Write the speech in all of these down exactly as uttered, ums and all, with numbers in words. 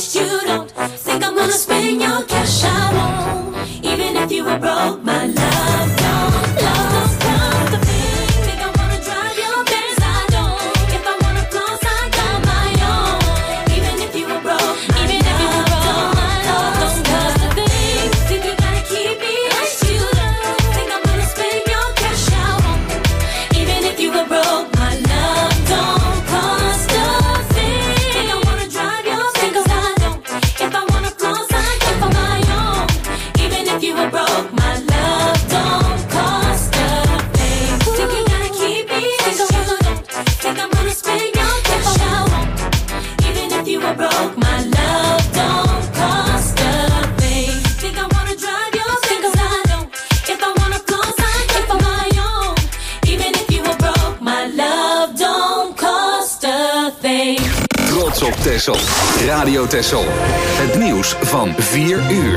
wish you don't think I'm gonna spend your cash. I won't, even if you were broke. My love don't, love don't come to me. Think I wanna drive your Benz, I don't. If I wanna floss, I got my own. Even if you were broke, even if you were broke, my love don't come to me. Think you gotta keep me as you don't think I'm gonna spend your cash. I won't, even if you were broke. My love don't cost a thing. Think I wanna drive your Benz, I don't. If I wanna floss, I got my own. Even if you were broke, my love don't cost a thing. Think you gotta keep me as you don't think I'm gonna spend your cash. I won't, even if you were broke. My love don't cost a thing. Think I wanna drive your Benz, I don't. If I wanna floss, I got my own. Even if you were broke, my love don't cost a thing. Trots op Texel. Radio Texel. Het nieuws van vier uur.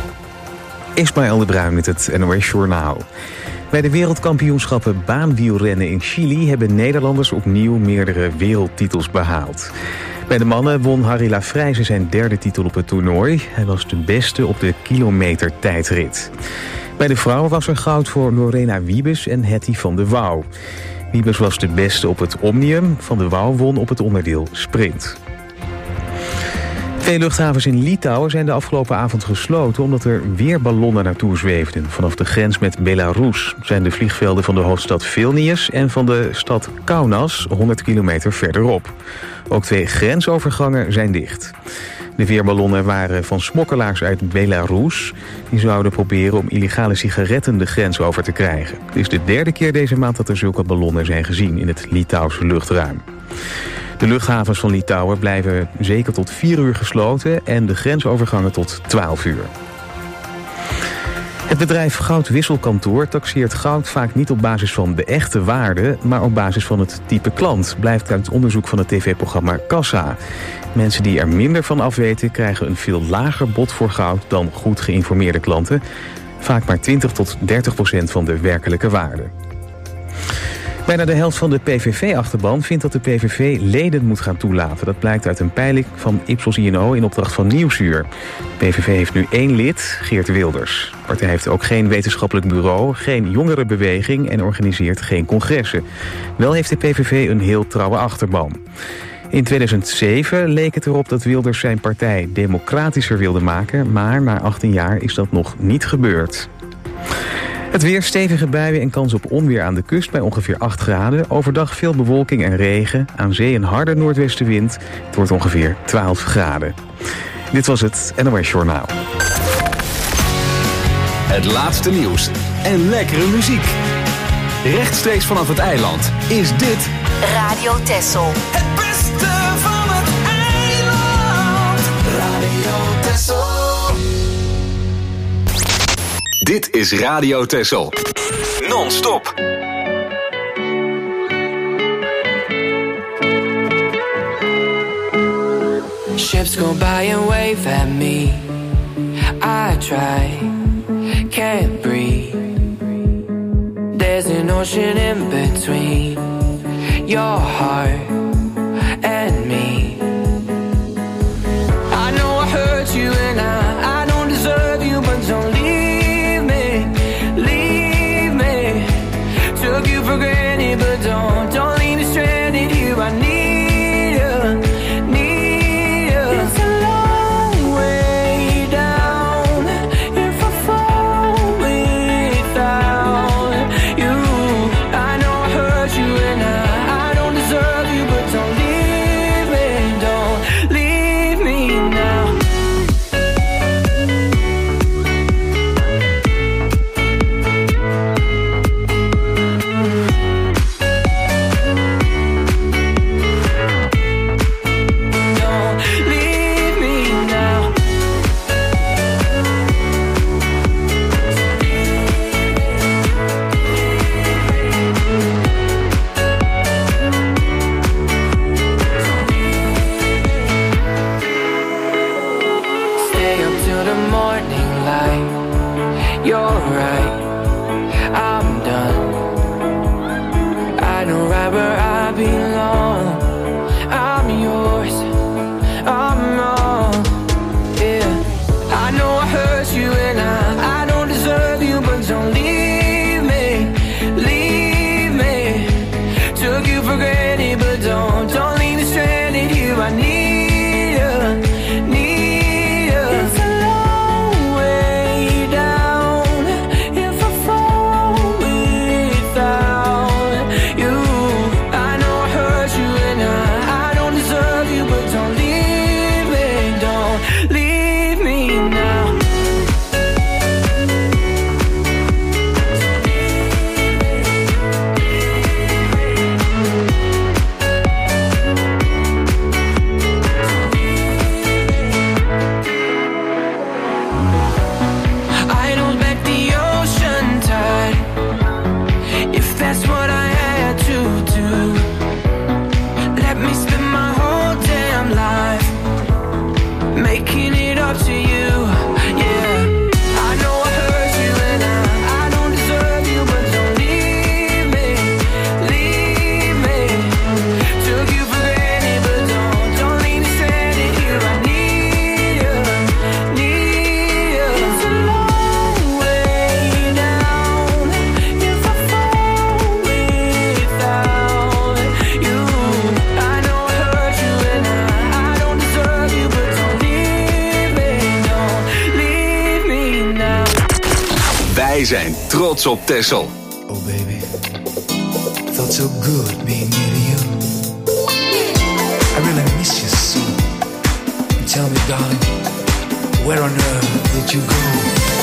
Ismaël de Bruin met het N O S Journaal. Bij de wereldkampioenschappen baanwielrennen in Chili hebben Nederlanders opnieuw meerdere wereldtitels behaald. Bij de mannen won Harry Lafrijze zijn derde titel op het toernooi. Hij was de beste op de kilometer tijdrit. Bij de vrouwen was er goud voor Lorena Wiebes en Hetty van de Wouw. Wiebes was de beste op het omnium, Van de Wouw won op het onderdeel sprint. Twee luchthavens in Litouwen zijn de afgelopen avond gesloten omdat er weer ballonnen naartoe zweefden. Vanaf de grens met Belarus zijn de vliegvelden van de hoofdstad Vilnius en van de stad Kaunas honderd kilometer verderop. Ook twee grensovergangen zijn dicht. De weerballonnen waren van smokkelaars uit Belarus. Die zouden proberen om illegale sigaretten de grens over te krijgen. Het is de derde keer deze maand dat er zulke ballonnen zijn gezien in het Litouwse luchtruim. De luchthavens van Litouwen blijven zeker tot vier uur gesloten en de grensovergangen tot twaalf uur. Het bedrijf Goudwisselkantoor taxeert goud vaak niet op basis van de echte waarde, maar op basis van het type klant, blijft uit onderzoek van het tv-programma Kassa. Mensen die er minder van afweten krijgen een veel lager bod voor goud dan goed geïnformeerde klanten. Vaak maar twintig tot dertig procent van de werkelijke waarde. Bijna de helft van de P V V-achterban vindt dat de P V V leden moet gaan toelaten. Dat blijkt uit een peiling van Ipsos I N O in opdracht van Nieuwsuur. De P V V heeft nu één lid, Geert Wilders. De partij heeft ook geen wetenschappelijk bureau, geen jongerenbeweging en organiseert geen congressen. Wel heeft de P V V een heel trouwe achterban. In tweeduizend zeven leek het erop dat Wilders zijn partij democratischer wilde maken, maar na achttien jaar is dat nog niet gebeurd. Het weer, stevige buien en kans op onweer aan de kust bij ongeveer acht graden. Overdag veel bewolking en regen. Aan zee een harde noordwestenwind. Het wordt ongeveer twaalf graden. Dit was het N O S Journaal. Het laatste nieuws en lekkere muziek. Rechtstreeks vanaf het eiland is dit Radio Texel. Het beste van het eiland. Radio Texel. Dit is Radio Texel. Non-stop. Ships go by and wave at me. I try, can't breathe. There's an ocean in between your heart and me. I know I hurt you and I, I don't deserve you, but don't leave. Took you for granted, but don't, don't leave me stranded here. I need you, need you. It's a long way down if I fall without you. I know I hurt you and I, I don't deserve you, but don't leave me, don't leave me now. You're right, I'm done. I know right where I belong. I'm yours, I'm wrong. making it up to you. Yeah, I know I hurt you and I, I don't deserve you, but don't leave me, leave me. Took you for granted, but don't, don't leave me stranded here. I need you, need you. It's a long way down if I fall without you. I know I hurt you and I, I don't deserve you, but don't leave me, don't leave me now. Wij zijn trots op Texel. Oh baby, felt so good being near to you. I really miss you so. Tell me, darling, where on earth did you go?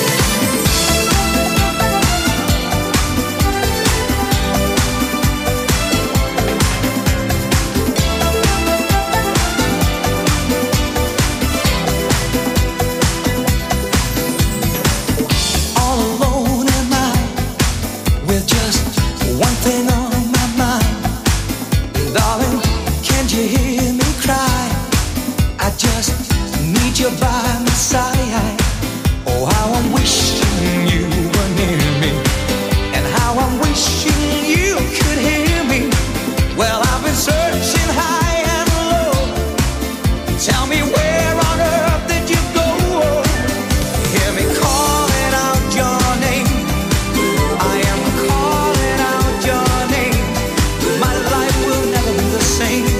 All alone am I, with just one thing on my mind. Darling, can't you hear me cry? I just need you by my side. Oh, how I'm wishing you were near me, and how I'm wishing you could hear me. Well, I've been searching high and low. Tell me, where on earth did you go? Hear me calling out your name. I am calling out your name. My life will never be the same.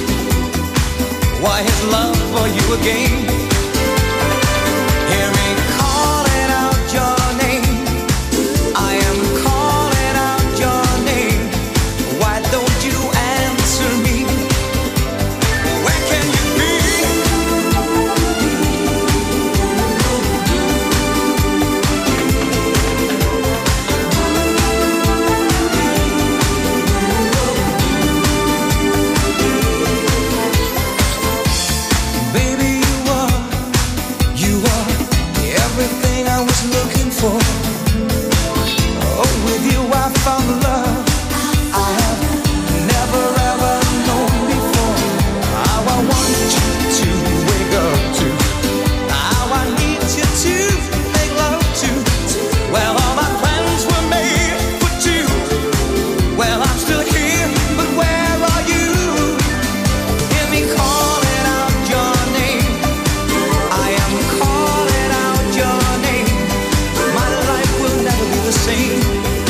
Why his love for you again? Hear me calling out your name. I am calling out your name. Why don't you answer me? Where can you be? Baby, you are, you are everything I was looking for. Oh, with you I found love I have never ever known before. How I want you to wake up to, how I need you to make love to. Well, all my plans were made for two. Well, I'm still here, but where are you? Hear me calling out your name. I am calling out your name. My life will never be the same.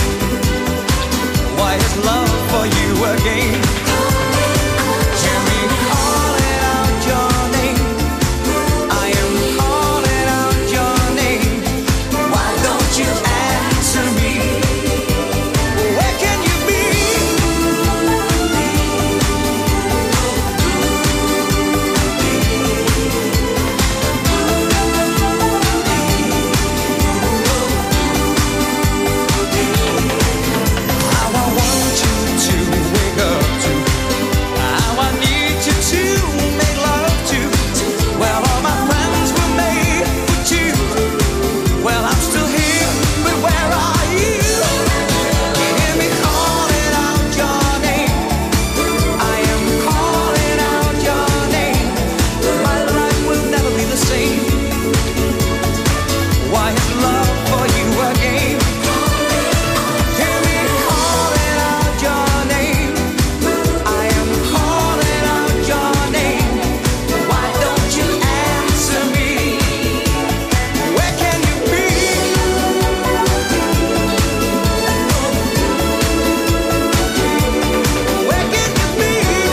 Why is love for you again? Hear me calling out your name. I am calling out your name. Why don't you answer me? Where can you be? How I want you to wake up to, how I need you to make love to. Well, all my plans were made for two. Well, I'm still here, but where are you? You hear me calling out your name. I am calling out your name. My life will never be the same. Why is love for you again? Hear me calling out your name. I am calling out your name. Why don't you answer me? Where can you be? Where can you be?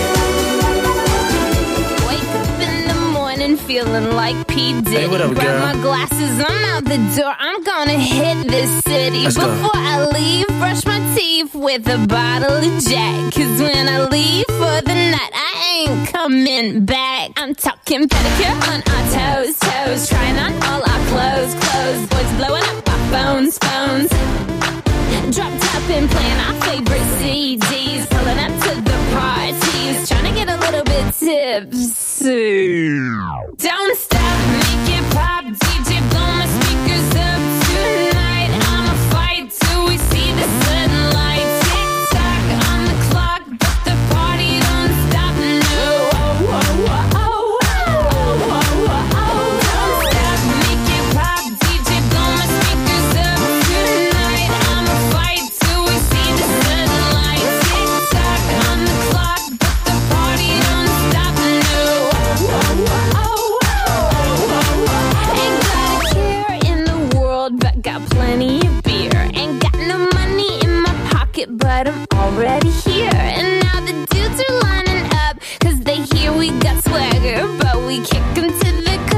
Wake up in the morning feeling like P. Diddy. Hey, what up, Grab girl? my glasses, I'm out the door. I'm gonna hit this city. Let's go. Before I leave, brush my teeth with a bottle of Jack. Cause when I leave for the night, I ain't coming back. I'm talking pedicure on our toes, toes. Trying on all our clothes, clothes. Boys blowing up our phones, phones. Drop top and playing our favorite C Ds. Pulling up to the parties. Trying to get a little bit tipsy. Don't stop, make it pop. D J, blow my speakers up tonight. I'ma fight till we see the sunlight. Tick tock on the clock, but the party don't stop. No. Oh, oh, oh, oh, oh, oh, oh, oh.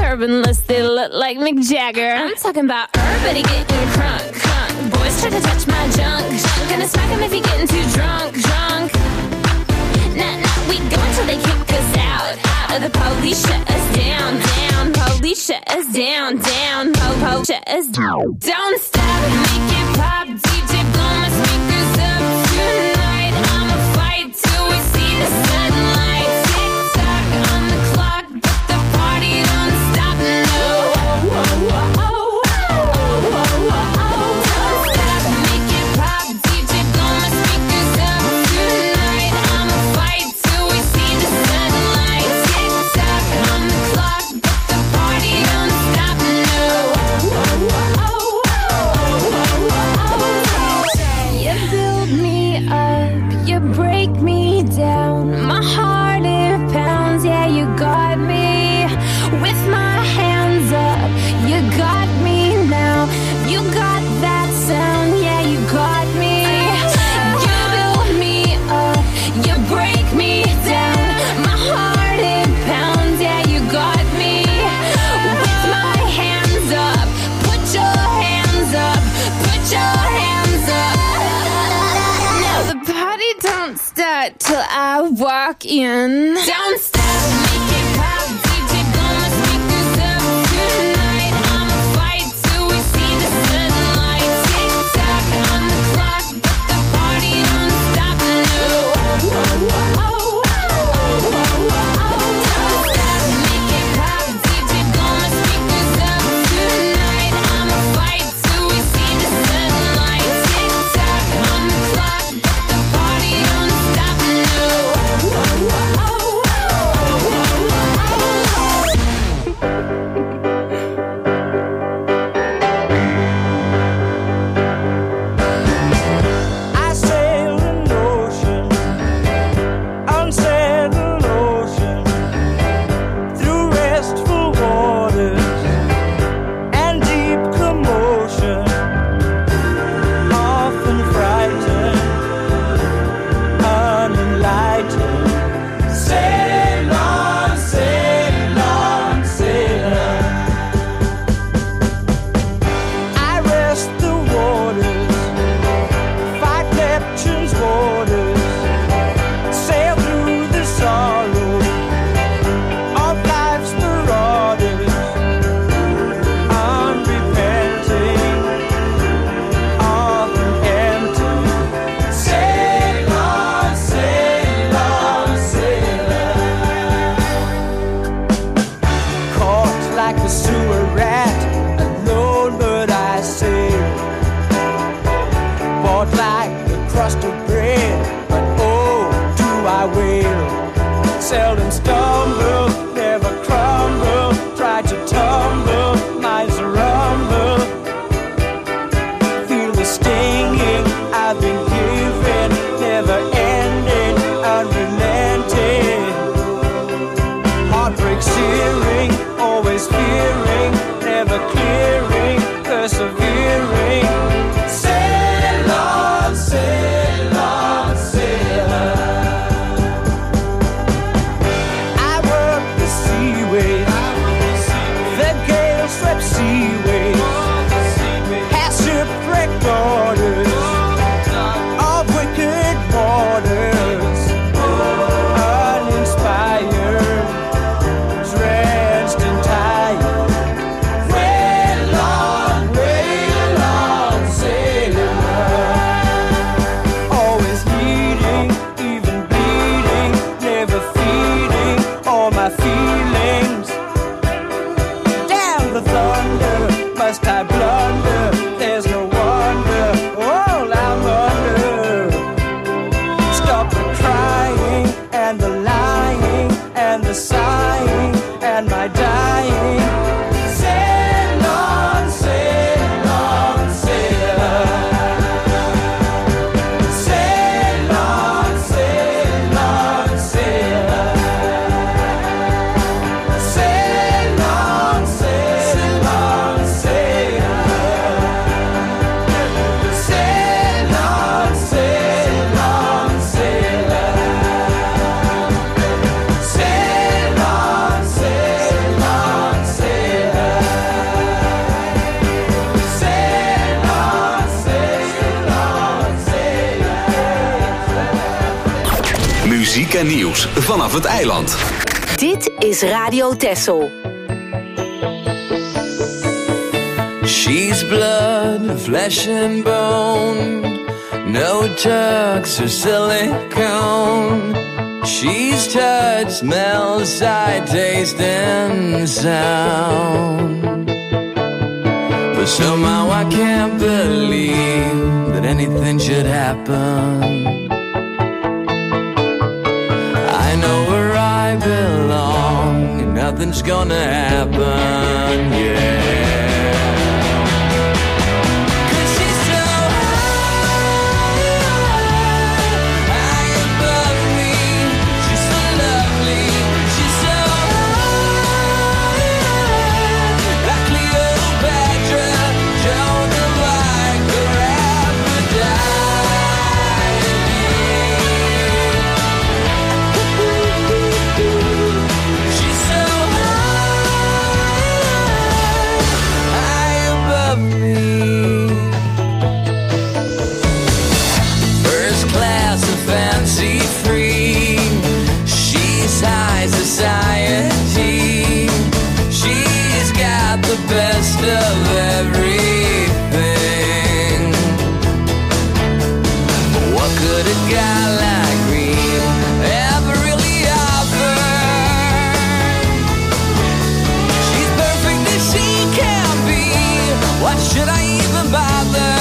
turbanless, they look like Mick Jagger. I'm talking about everybody getting crunk, crunk. Boys try to touch my junk, junk. Gonna smack him if he getting too drunk, drunk. Nah, nah, we go until they kick us out, out. Or the police shut us down, down. Police shut us down, down. Po, po, shut us down. Don't stop, make it pop. D J blow my speakers up tonight. I'ma fight till we see the sunlight. Tick tock on the clock, but the party don't stop, no. Don't stop, make it pop. D J blow my speakers up tonight. I'ma fight till we see the sunlight. Tick tock on the clock, but the party don't stop, no. You build me up, you break me down. My heart it pounds, yeah, you got me. With my hands up, you got me now. You got that sound, yeah, you got me. You build me up, you break me down. My heart it pounds, yeah, you got me. With my hands up, put your hands up, put your hands up. Now the party don't start till I walk in. Don't stop, make it pop. D J blow my speakers up tonight. I'ma fight till we see the sunlight. Tick tock on the clock, but the party don't stop, no. Don't stop, make it pop. D J blow my speakers up tonight. I'ma fight till we see the sunlight. Tick tock on the clock, but the party don't stop, no. I sail an ocean, unsettled ocean, through restful waters and deep commotion, often frightened, unenlightened. Sail on, sail on, sail on. I rest the waters, fight Neptune's waters, sail through the sorrow of life's marauders, unrepenting, often empty. Sail on, sail on, sail on. Caught like a sewer rat, alone but I sail. Bought like a crust of bread, but oh, do I wail. Seldom stumble, never crumble, try to tumble, minds a rumble. Feel the stinging I've been given, never ending, unrelenting. Heartbreak searing, always fearing, never clearing, persevering. Sail on, sail on, sail on. I work the seaways, the gale swept seaways, has shipwrecked daughters of wicked waters, uninspired, drenched and tired. Rail on, rail on, sailor. Always needing, even bleeding, never feeding all my feelings. Damn the thunder, must I blunder? There's no wonder, all I'm under. Stop the crying and the lying and the sighing and my dying. Sail on, sail on, sail on. Sail on, sail on, sail on. Sail on, sail on, sail on. en nieuws vanaf het eiland. Dit is Radio Texel. She's blood, flesh and bone. No tucks or silicone. She's touch, smell, sight, taste, and sound. But somehow I can't believe that anything should happen. I know where I belong, and nothing's gonna happen, yeah. Best of everything. What could a guy like me ever really offer? She's perfect as she can be. Why should I even bother?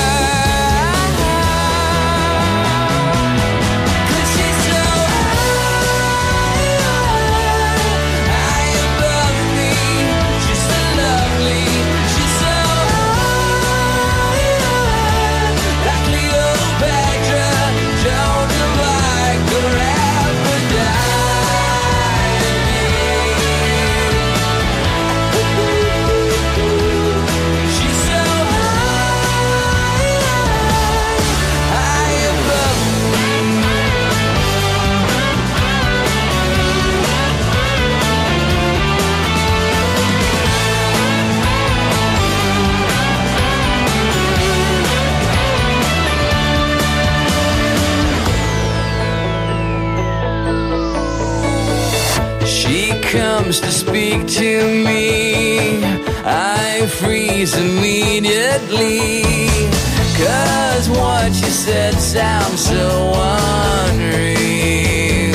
Comes to speak to me, I freeze immediately, 'cause what you said sounds so unreal.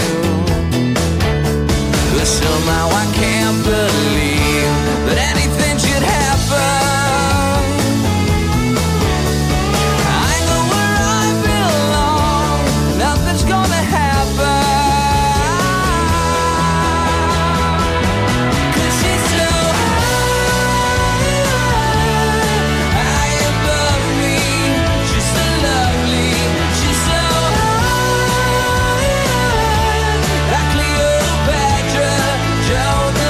But somehow I can't believe that anything should happen. I know where I belong, nothing's gonna happen. Joe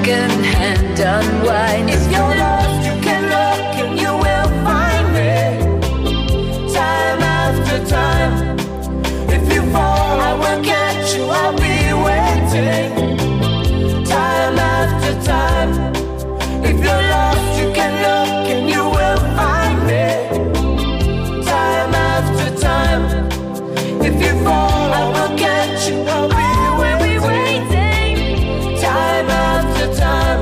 second-hand unwind. If you're lost, you can look and you will find me. Time after time. If you fall, I will catch you. I'll be waiting. Time after time. If you're lost, you can look and you will find me. Time after time. If you fall, I will catch you. I'll be waiting. Time after time.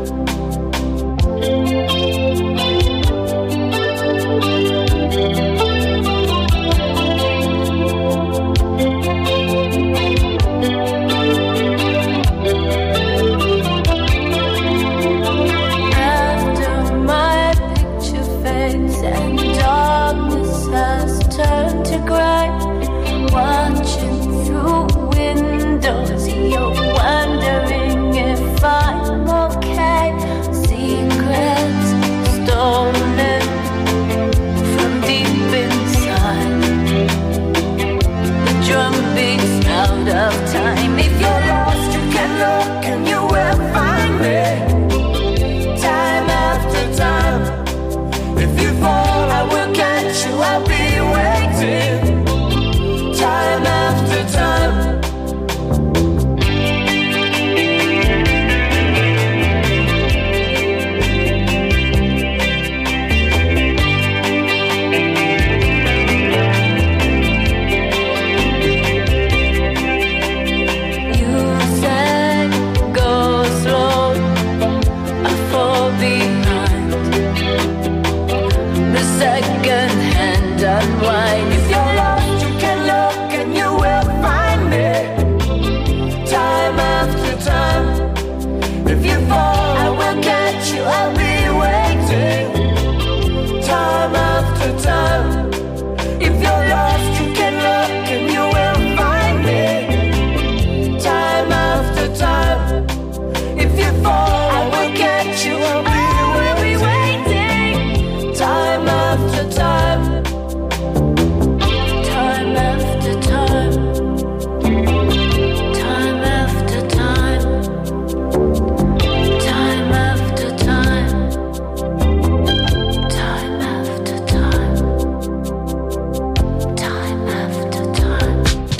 After my picture fades and darkness has turned to gray, watching through windows, you're wondering if I'm okay. Secrets stolen from deep inside. The drum beats out of time. If you're lost, you can look and you will find me. Time after time. If you fall, I will catch you. I'll be waiting. Time after time. You said go slow, I fall behind. The second hand unwind. If you're lost, you can look and you will find me. Time after time. If you fall, I will catch you. I'll be waiting. Time after time. If you're lost, you can look and you will find me. Time after time. If you fall, I will catch you. I'll be waiting. Time after time. Time after time. Time after time. Time after time. Time after time. Time after time.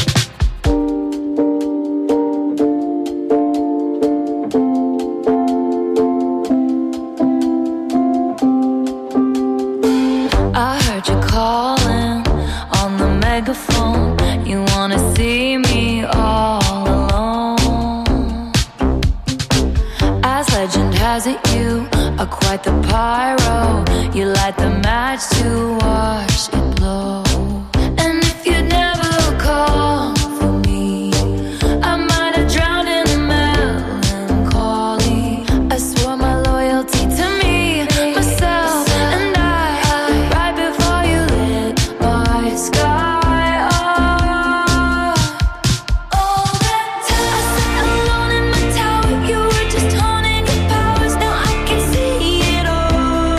I heard you calling on the megaphone. You wanna see me all alone. As legend has it, you are quite the pyro. You light the match to watch it blow. And if you'd never call for me, I might have drowned in melancholy. I swore my loyalty to me, myself, and I. Right before you lit my sky up. All that time I sat alone in my tower. You were just honing your powers. Now I can see it all.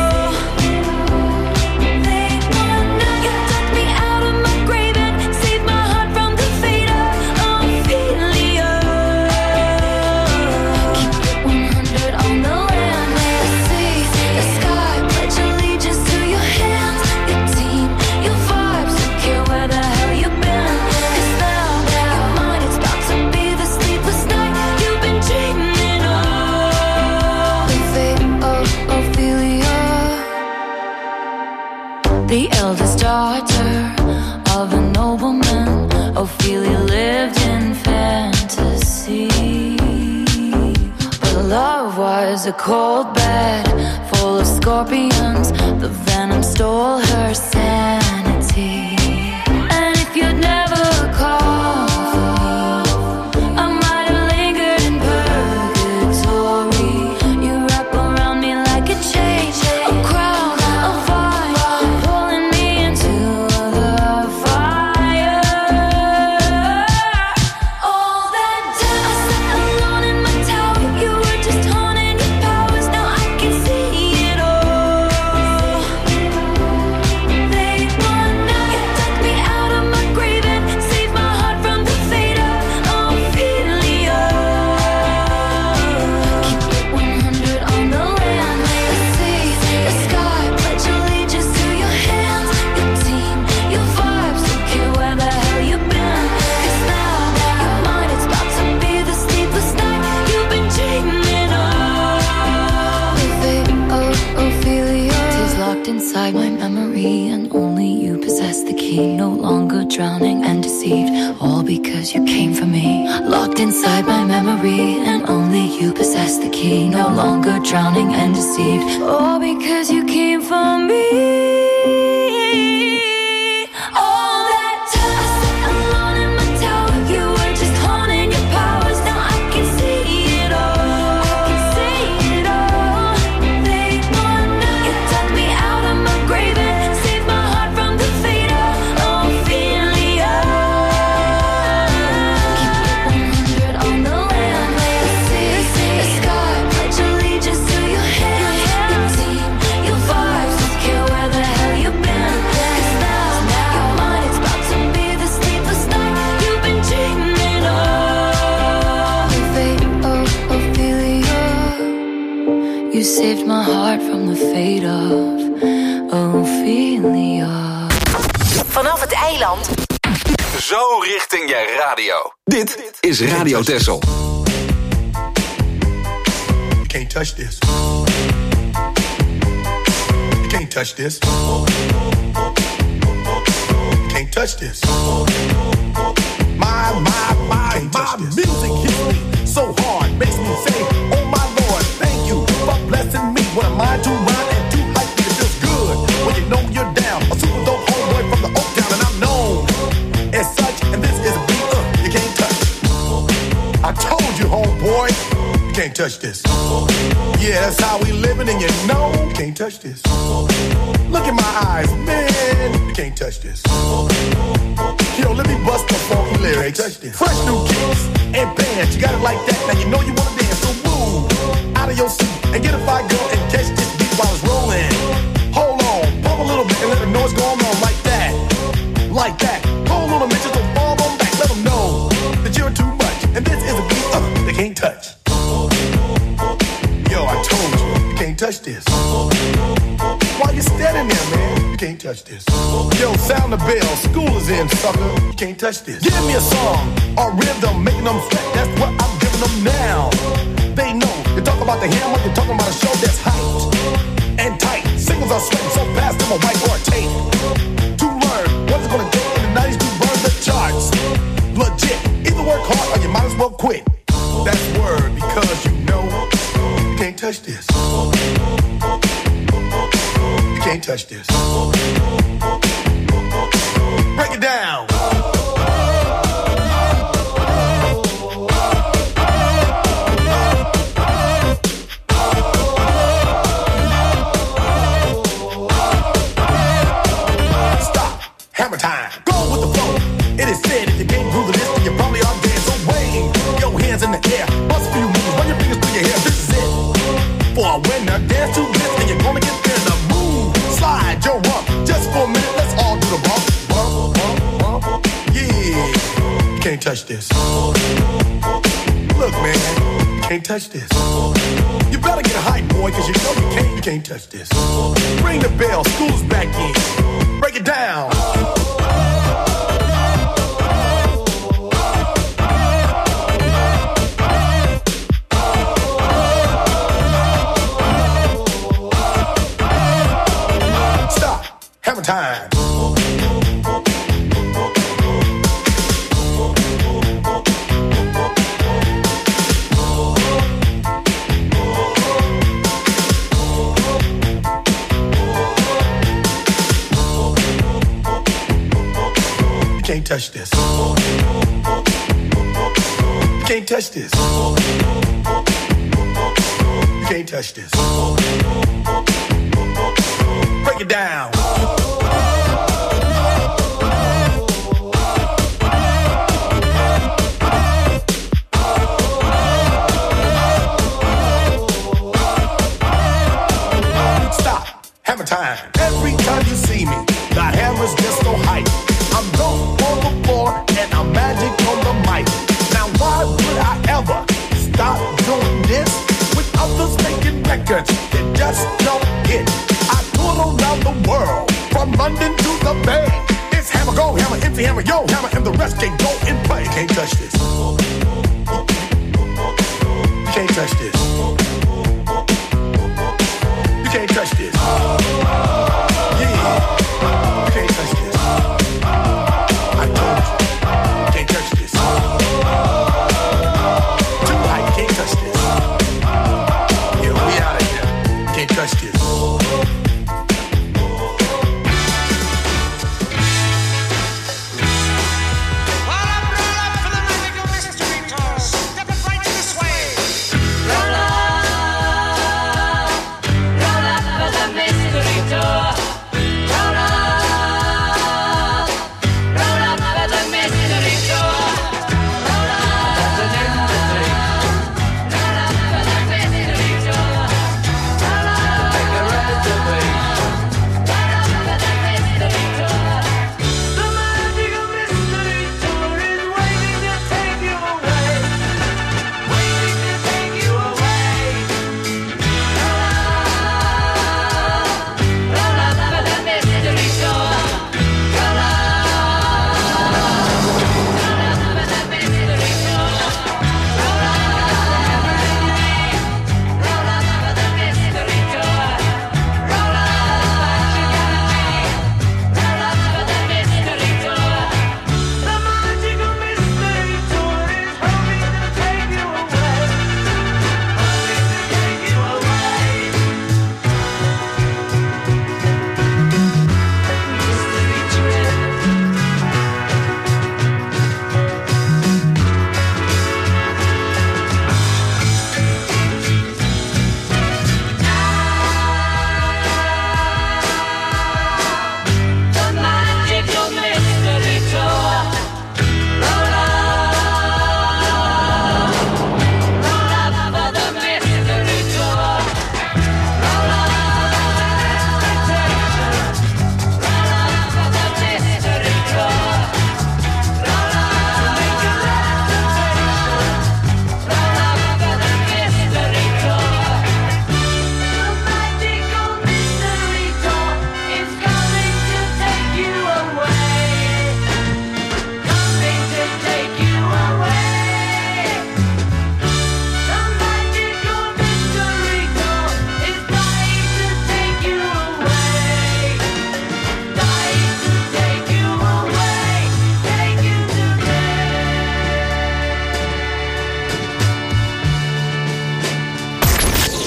They wanna you took me out of my grave and saved my heart from the fate of Ophelia. Keep it one hundred on the land, the sea, the sky. Pledge allegiance to your hands, your team, your vibes. Don't care where the hell you've been. 'Cause now you're mine. It's about to be the sleepless night you've been dreaming of. The fate of Ophelia, the eldest daughter of a nobleman. Ophelia lived in fantasy, but love was a cold bed full of scorpions. The venom stole her sanity. And if you'd never call for me, I might have lingered in purgatory. You wrap around me like a chain, a crown, a vine, pulling me into the fire. All that time I sat alone in my tower. You were just honing your powers. Now I can see it all. They inside my memory, and only you possess the key. No longer drowning and deceived, all because you came for me. Locked inside my memory, and only you possess the key. No longer drowning and deceived, all because you came for me. Saved my heart from the fate of Ophelia. Vanaf het eiland. Zo richting je radio. Dit is Radio Texel. You can't touch this. You can't touch this. You can't touch this. My, my, my, my music hits me so hard. Makes me say, oh my Lord, thank you for blessing me. What am I to rhyme and to hype? It feels good when you know you're down. A super dope homeboy from the Oak Town, and I'm known as such. And this is a beat uh, you can't touch. I told you, homeboy, you can't touch this. Yeah, that's how we living, and you know you can't touch this. Look in my eyes, man, you can't touch this. Yo, let me bust the funky lyrics. Fresh new kicks and bands, you got it like that. Now you know you wanna dance, so move out of your seat and get a fire girl and catch this beat while it's rolling. Hold on, pump a little bit and let them know what's going on like that, like that. Hold on a minute, just don't fall on back. Let them know that you're too much, and this is a beat uh, they can't touch. Yo, I told you, you can't touch this. Why you standing there, man? You can't touch this. Yo, sound the bell, school is in, sucker. You can't touch this. Give me a song, a rhythm, making them sweat. That's what I'm giving them now. They know, you talk about the hammer, you're talking about a show that's hyped and tight. Singles are sweating so fast, them a whiteboard tape. To learn what it's gonna take in the nineties to burn the charts. Legit, either work hard or you might as well quit. That's word, because you know you can't touch this. You can't touch this. Break it down. Stop. Hammer time. Go with the flow. It is said if you can't groove the list, then you probably are dead. So wave your hands in the air. Bust a few moves. Run your fingers through your hair. This is it. For a winner, dance to this, and you're gonna get there. The move, slide your rump. Just for a minute, let's all do the bump, bump, bump, bump. Yeah, you can't touch this. Look, man, you can't touch this. You better get hype, boy, cause you know you can't, you can't touch this. Ring the bell, school's back in. Break it down. Hammer time. You can't touch this. You can't touch this. You can't touch this. Break it down. Hammer time. Every time you see me, the hammer's just so hype. I'm dope on the floor and I'm magic on the mic. Now why would I ever stop doing this with others making records that just don't hit? I tour around the world, from London to the Bay. It's hammer, go hammer, empty hammer, yo hammer, and the rest can go and play. You can't touch this. You can't touch this. You can't touch this.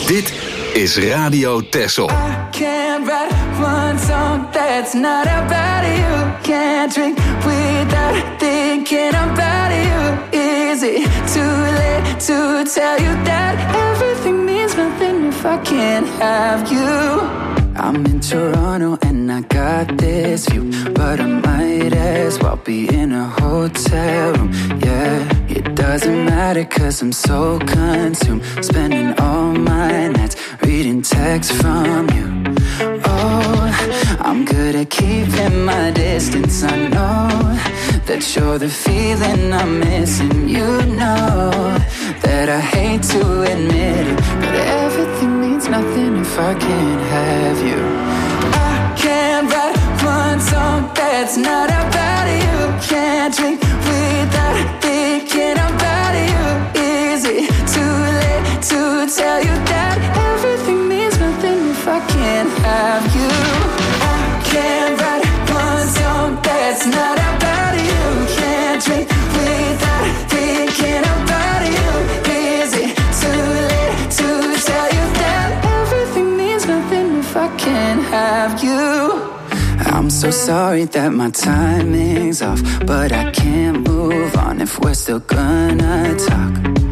Dit is Radio Texel. I can't write one song that's not about you. Can't drink without thinking about you. Is it too late to tell you that everything means nothing if I can't have you? I'm in Toronto and I got this view, but I might as well be in a hotel room. Yeah, it doesn't matter cause I'm so consumed, spending all my nights reading texts from you. Oh, I'm good at keeping my distance. I know that you're the feeling I'm missing. You know that I hate to admit it, but everything means nothing if I can't have you. I can't write one song that's not about you. Can't drink without thinking about you. Is it too late to tell you that everything means nothing if I can't have you? I can't write one song that's not about you. Can't drink without thinking about you. Is it too late to tell you that everything means nothing if I can't have you? I'm so sorry that my timing's off, but I can't move on if we're still gonna talk.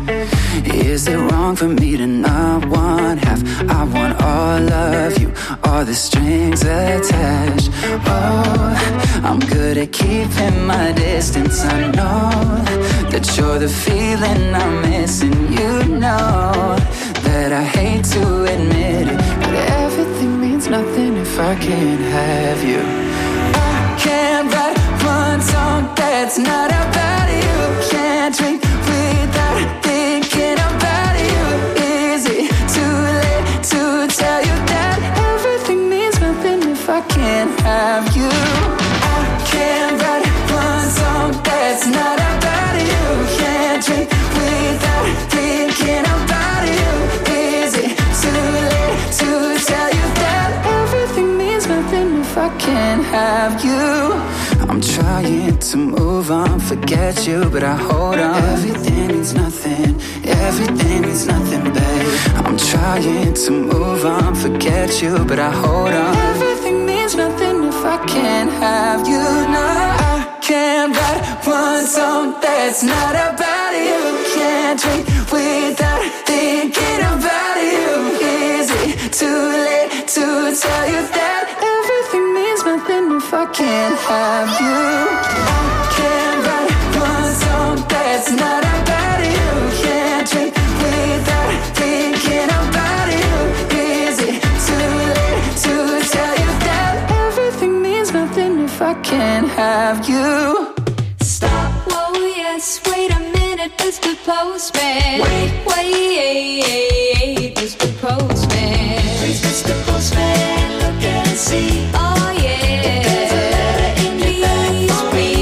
Is it wrong for me to not want half? I want all of you, all the strings attached. Oh, I'm good at keeping my distance. I know that you're the feeling I'm missing. You know that I hate to admit it, but everything means nothing if I can't have you. I can't write one song that's not about you. Can't drink without thinking about you. Is it too late to tell you that everything means nothing if I can't have you? I can't write one song that's not about you. Can't drink without thinking about you. Is it too late to tell you that everything means nothing if I can't have you? I'm trying to move on, forget you, but I hold on. Everything means nothing, everything means nothing, babe. I'm trying to move on, forget you, but I hold on. Everything means nothing if I can't have you. No, I can't write one song that's not about you. Can't drink without thinking about you. Is it too late to tell you that everything means nothing if I can't have you? I can't write one song that's not about you. Can't drink without thinking about you. Is it too late to tell you that everything means nothing if I can't have you? Stop, whoa, yes, wait a minute, Mister Postman. Wait, wait, Mister Postman. Please, Mister Postman, look and see. Oh, yeah. There's a letter in your bag for me.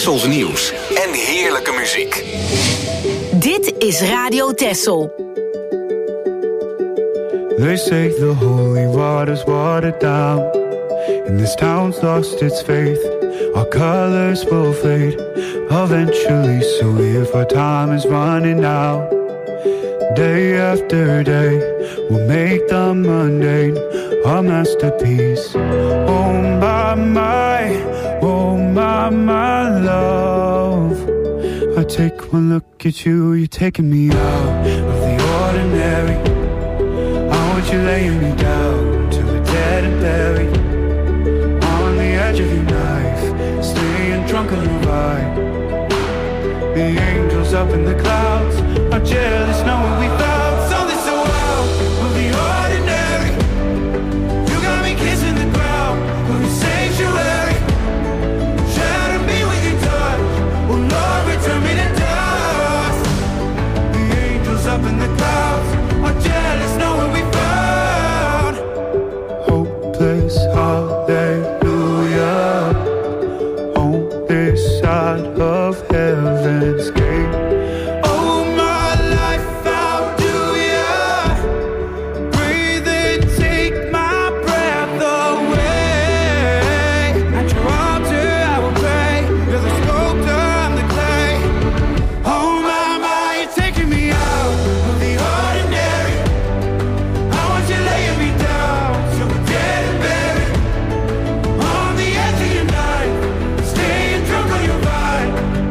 Tessels nieuws en heerlijke muziek. Dit is Radio Tessel. They say the holy water's watered down, and this town's lost its faith. Our colors will fade eventually, so if our time is running out, day after day, we'll make the mundane our masterpiece. Oh my, my, oh my, my love. I take one look at you, you're taking me out of the ordinary. I want you laying me down till we're dead and buried. On the edge of your knife, staying drunk on your ride. The angels up in the clouds are jealous knowing we found something so out of the ordinary. You got me kissing the ground of your sanctuary. Shatter me with your touch, oh Lord, return me to dust. The angels up in the clouds are jealous knowing we found hopeless hallelujah on this side of heaven's gate. Oh my life, how do ya breathe and take my breath away? At your altar I will pray, you're the sculptor, I'm the clay. Oh my, my, you're taking me out of the ordinary. I want you laying me down till we're dead and buried. On the edge of your night, staying drunk on your ride.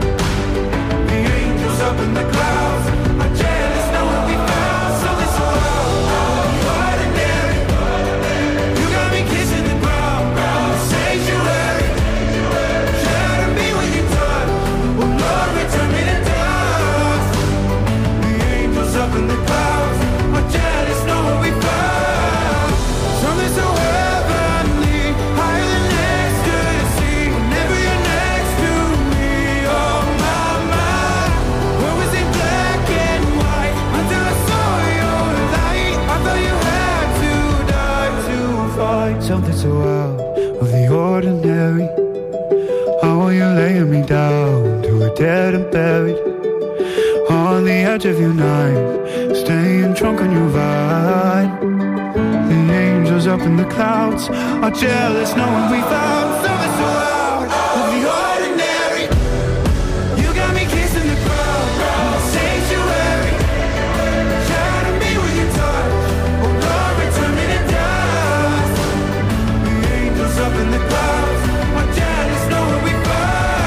The angels up in the clouds are jealous knowing we found something so out of the ordinary. You got me kissing the ground, sanctuary. Shatter me with your touch, oh Lord, return me to dust. The angels up in the clouds are jealous knowing we found something so heavenly, higher than ecstasy. Whenever you're next to me, oh my, my. Where was it black and white until I saw your light? I thought you had to die to find something so out of the ordinary. How are you laying me down till we're dead and buried? On the edge of your knife, staying drunk on your vine. The angels up in the clouds are jealous knowing we found something so out of the ordinary. You got me kissing the ground, sanctuary. Shatter me with your touch, oh Lord, return me to dust. The angels up in the clouds are jealous knowing we found.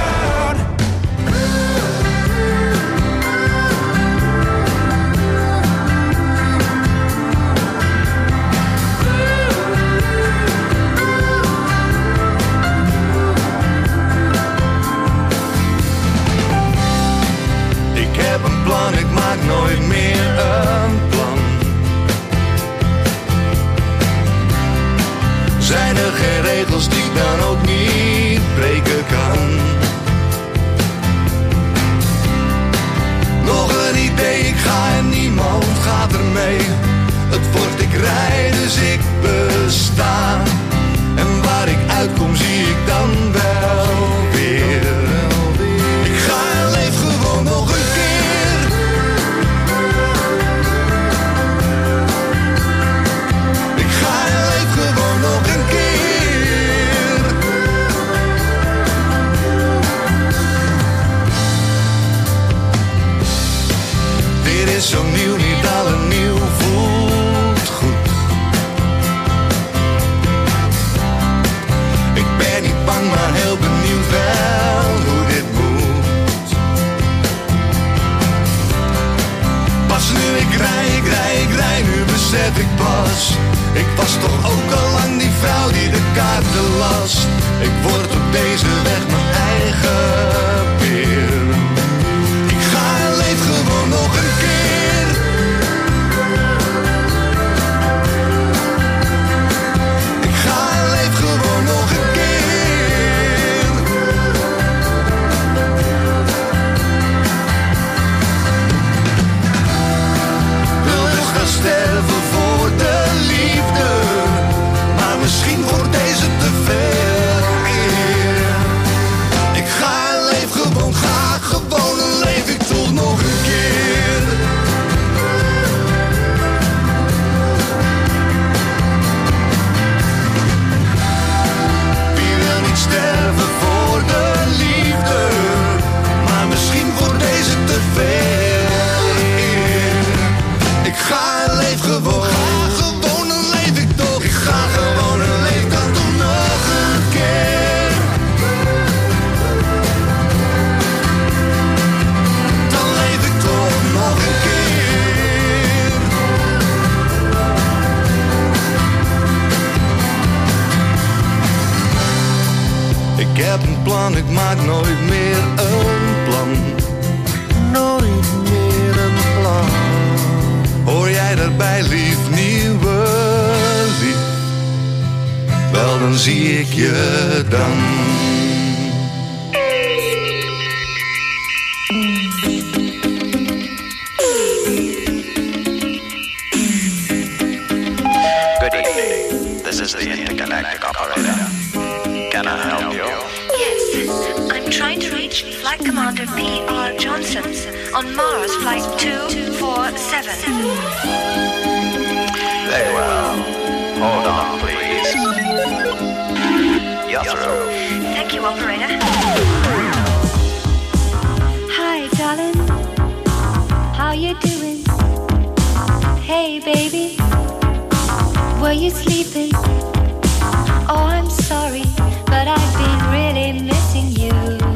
Ik heb een plan, ik maak nooit meer een plan. Zijn er geen regels die ik dan ook niet breken kan? Nog een idee, ik ga en niemand gaat er mee. Het wordt ik rij, dus ik besta. En waar ik uitkom zie ik dan wel weer. Ik ga en leef gewoon nog een keer. Ik ga en leef gewoon nog een keer. Dit is zo nieuw, niet alle nieuw voelt goed. Ik ben niet bang, maar heel benieuwd wel hoe dit moet. Pas nu ik rij, ik rij, ik rij, nu besef ik pas. Ik was toch ook al lang die vrouw die de kaarten las. Ik word op deze weg mijn eigen peer. Ik ga en leef gewoon nog een keer. Ik ga en leef gewoon nog een keer. Wil dus gaan sterven voor de liefde, maar misschien wordt deze te veel eer. heb een plan, ik maak nooit meer een plan. Nooit meer een plan. Hoor jij daarbij, lief, nieuwe lief? Wel, dan zie ik je dan. Good evening. This is the intergalactic operator. Can I help you? Yes, I'm trying to reach Flight Commander P R Johnson on Mars Flight two four seven. Very well. Hold on, please. You're through. Thank you, operator. Hi, darling. How you doing? Hey, baby. Were you sleeping? Oh, I'm sorry, but I've been really missing you.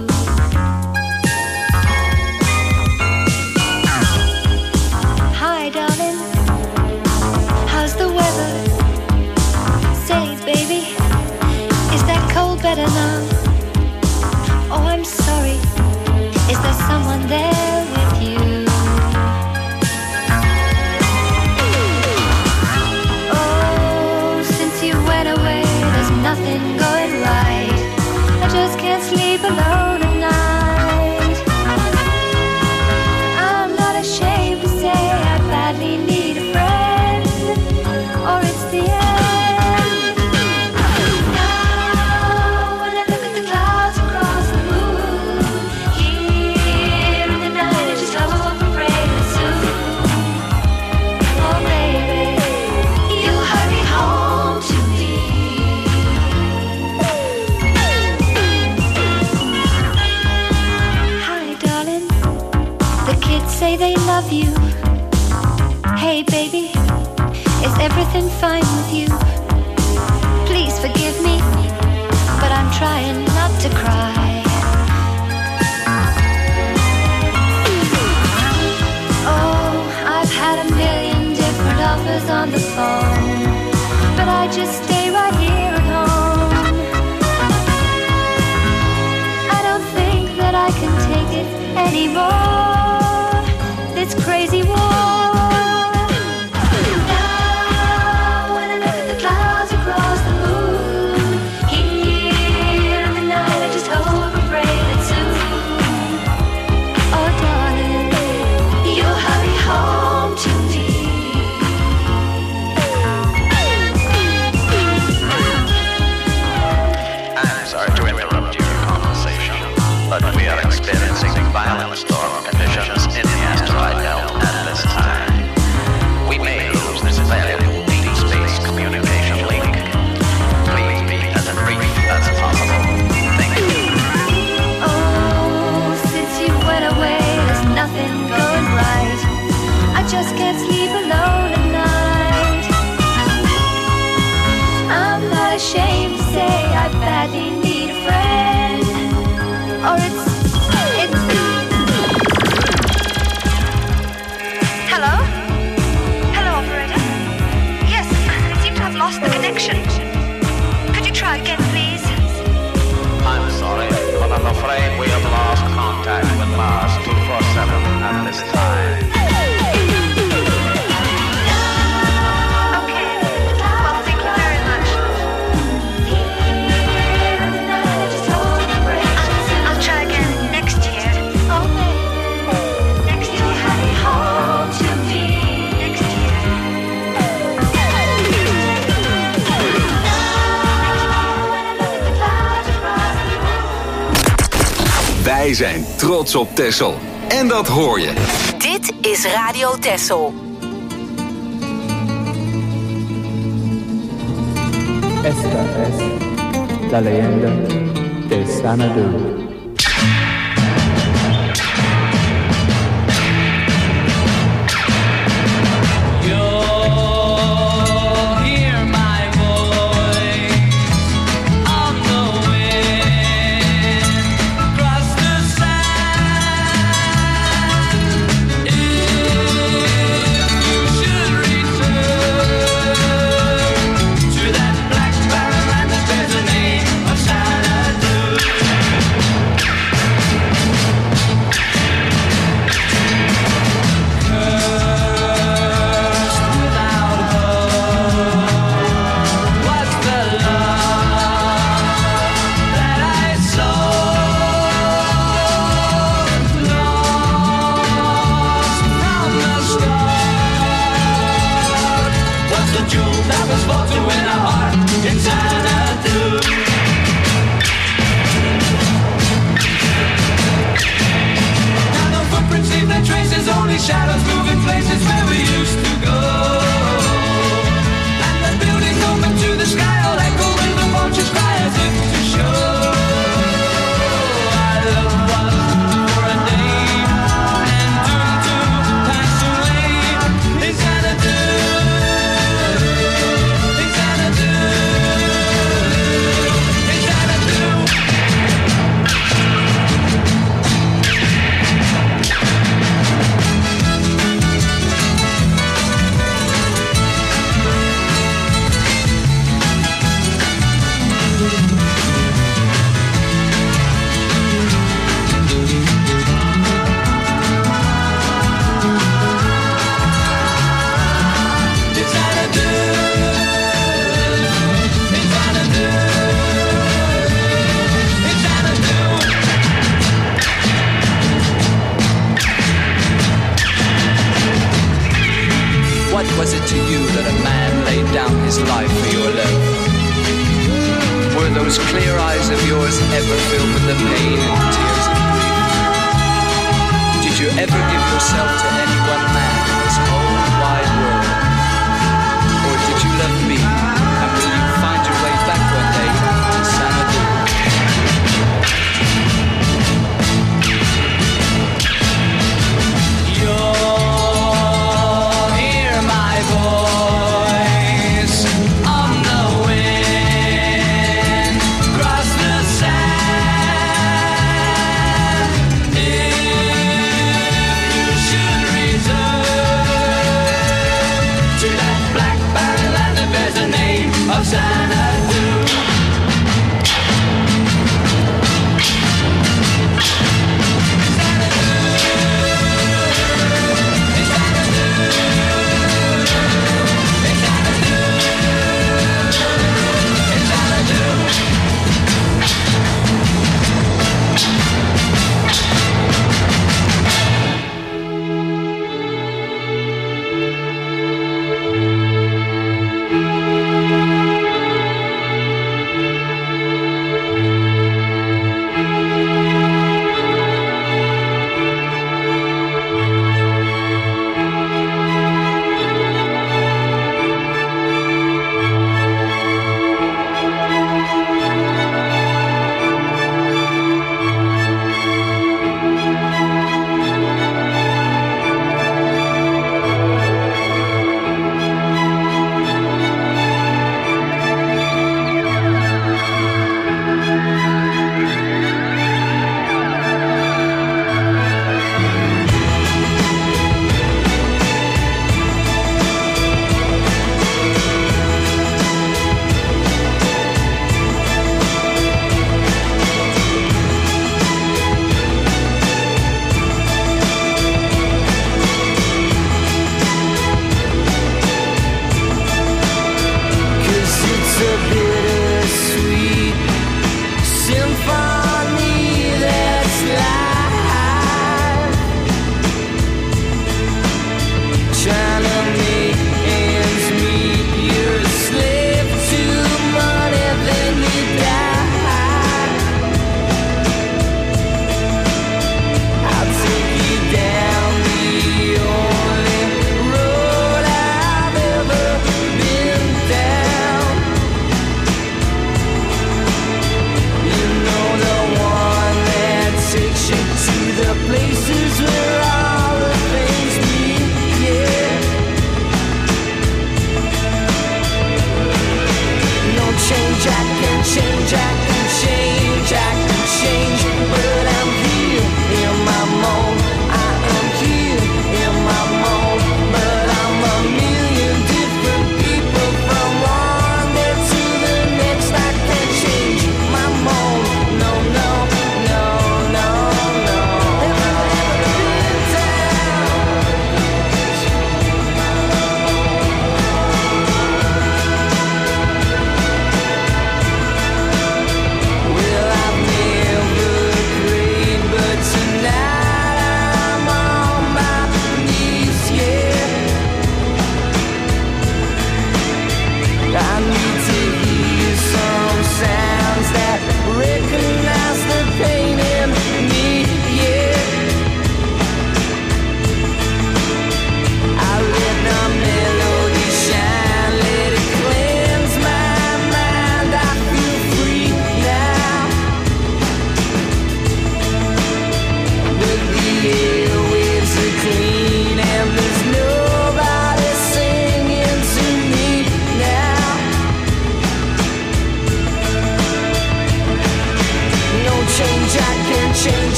Hi, darling. How's the weather? Say, baby, is that cold better now? Oh, I'm sorry. Is there someone there with you? Oh, since you went away, there's nothing going right. I just can't sleep alone at night. I'm not ashamed to say I badly need a friend, or it's the end. Now when I look at the clouds across the moon, here in the night I just hope and pray that soon, oh baby, you'll hurry home to me. Hi, darling. The kids say they love you. Hey, baby, is everything fine with you? Please forgive me, but I'm trying not to cry. Oh, I've had a million different offers on the phone, but I just stay right here at home. I don't think that I can take it anymore, this crazy war. Now when I look at the clouds across the moon, here in the night I just hope and pray that soon, oh darling, you'll hurry home to me. I'm sorry to interrupt your conversation, but we are experiencing violent storm conditions in the asteroid belt at this time. We may lose this valuable deep space communication link. Please be as brief as possible. Thank you. Oh, since you went away, there's nothing going right. I just can't sleep alone at night. I'm not ashamed to say I badly need a friend, or it's, it's... Hello? Hello, operator? Yes, I seem to have lost the connection. Could you try again, please? I'm sorry, but I'm afraid we have lost contact with Mars two four seven at this time. Okay, well, thank you very much. I'll, I'll try again next year. Oh, next year. Hurry home to me. Next year. Wij zijn trots op Texel. En dat hoor je. Dit is Radio Texel. Esta es la leyenda de Xanadu. To that black barren land that bears the name of Xanadu. faces, only shadows moving places where we used to go. And the buildings open to the sky, all echo when the vultures cry as if to show I love was for a day and doomed to pass away. Is that a do? Is that a do? Is that a do? What was it to you that a man laid down his life for your love? Were those clear eyes of yours ever filled with the pain and tears